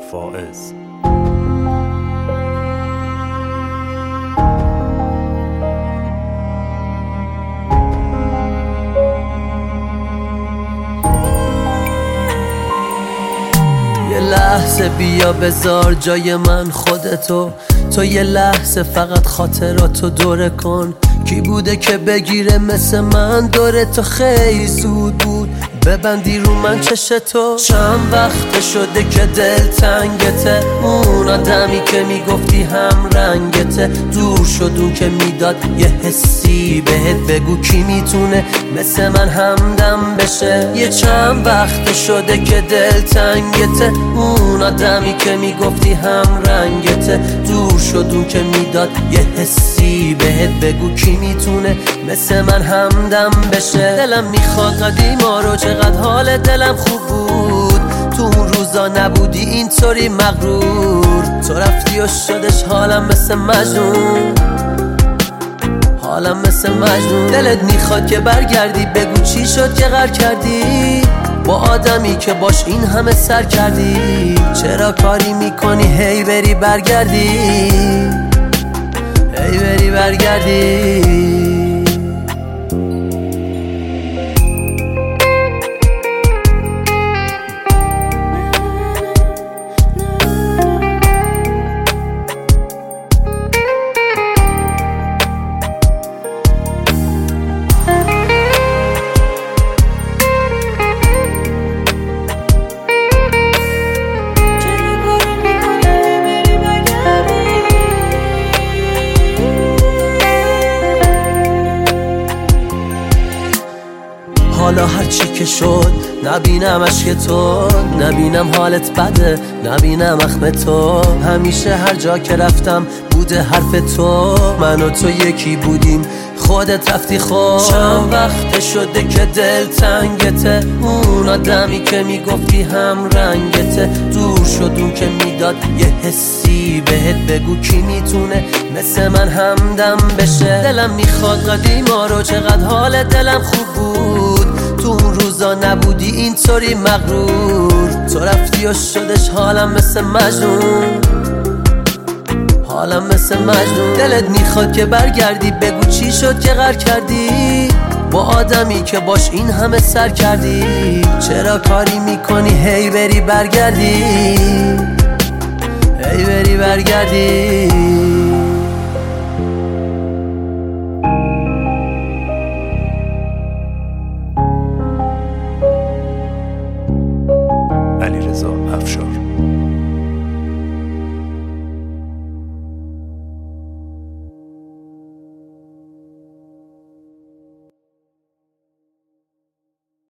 فائز. یه لحظه بیا بذار جای من خودتو، تو یه لحظه فقط خاطراتو دوره کن. کی بوده که بگیره مثل من دوره تو؟ خیلی زود بود ببندی رو من چشتو. چند وقت شده که دل تنگته، اون آدمی که میگفتی هم رنگته دور شد، اون که میداد یه حسی بهت. بگو کی میتونه مثل من همدم بشه؟ یه چند وقت شده که دل تنگته، اون آدمی که میگفتی هم رنگته دور شد، اون که میداد یه حسی بهت. بگو کی میتونه مثل من همدم بشه؟ دلم میخواد قدیما رو، چقدر حال دلم خوب بود تو اون روزا نبودی اینطوری مغرور. تو رفتی و شدش حالم مثل مجنون، حالم مثل مجنون. دلت میخواد که برگردی، بگو چی شد که غر کردی با آدمی که باش این همه سر کردی؟ چرا کاری میکنی هی بری برگردی، هی بری برگردی؟ حالا هرچی که شد نبینم عشق تو، نبینم حالت بده، نبینم اخم تو. همیشه هر جا که رفتم بوده حرف تو، من و تو یکی بودیم خودت رفتی خود. چند وقت شده که دل تنگته، اون آدمی که میگفتی هم رنگته دور شد، اون که میداد یه حسی بهت. بگو کی میتونه مثل من همدم بشه؟ دلم میخواد قدیما رو، چقدر حال دلم خوب بود تو اون روزا نبودی اینطوری مغرور. تو رفتی و شدش حالم مثل مجنون، حالم مثل مجنون. دلت میخواد که برگردی، بگو چی شد که غر کردی با آدمی که باش این همه سر کردی؟ چرا کاری میکنی هی بری برگردی، هی بری برگردی؟ علیرضا افشار.